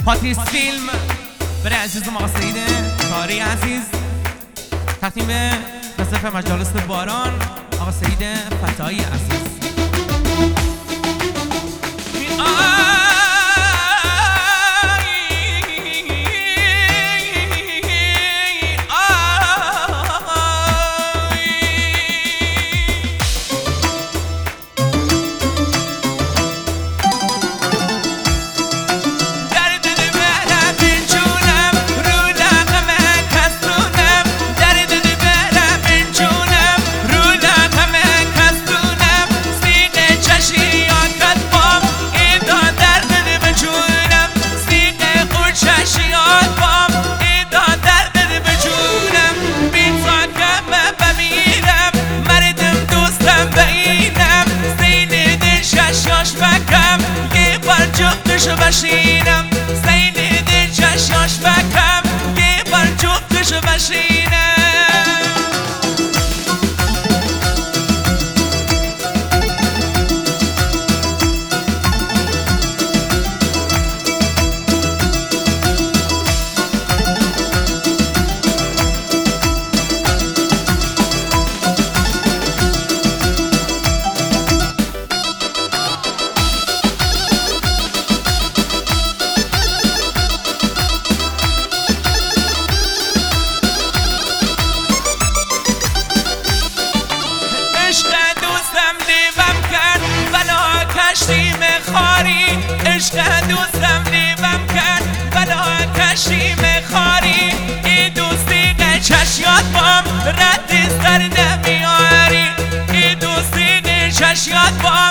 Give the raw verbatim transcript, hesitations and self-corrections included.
پاتریس فیلم برای عزیزم آقا سعید کاری عزیز، تقدیم به نصف مجالس باران آقا سعید فتایی عزیز. جفتشو بشینم زین دل چشاش بکم یه بار جفتشو بشینم. عشق دوستم لیبم کرد بلا کشیم خاری، ای دوستی چشیات بام رد سر نمیاری، ای دوستی چشیات بام